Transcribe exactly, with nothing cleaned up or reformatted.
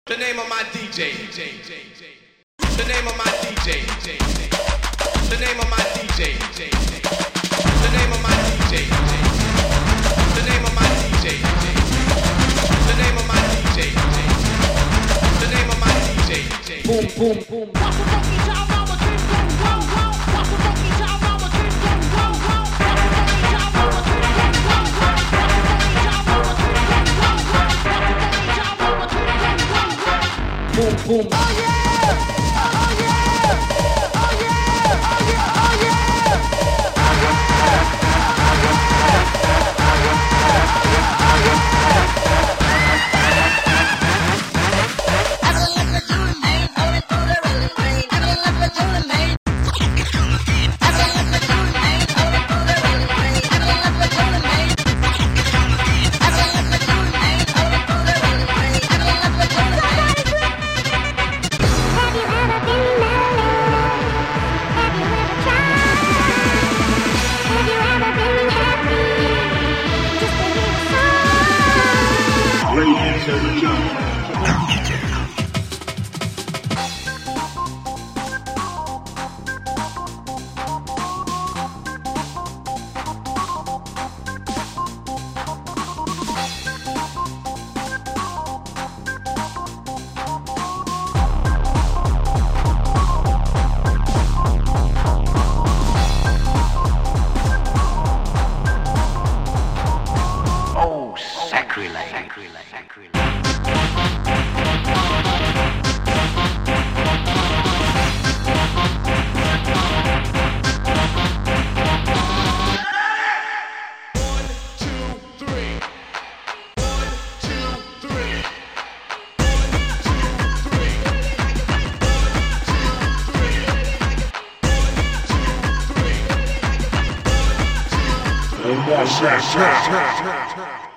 The name of my D J. The name of my D J. The name of my D J. The name of my D J. The name of my D J. The name of my D J. The name of my D J. Boom, boom, boom. Watch the funky child, mama, keep going, go, go. Watch the funky child, mama, keep going, go, go. Watch the funky child, mama, keep going, go, go. Watch the funky child, mama, keep going, go, go. Watch the funky child, mama, keep going, go, go. Boom, boom. Oh yeah! Oh yeah! Oh yeah! Oh yeah! Oh yeah! Oh yeah! Yes, yes, yes, yes, yes.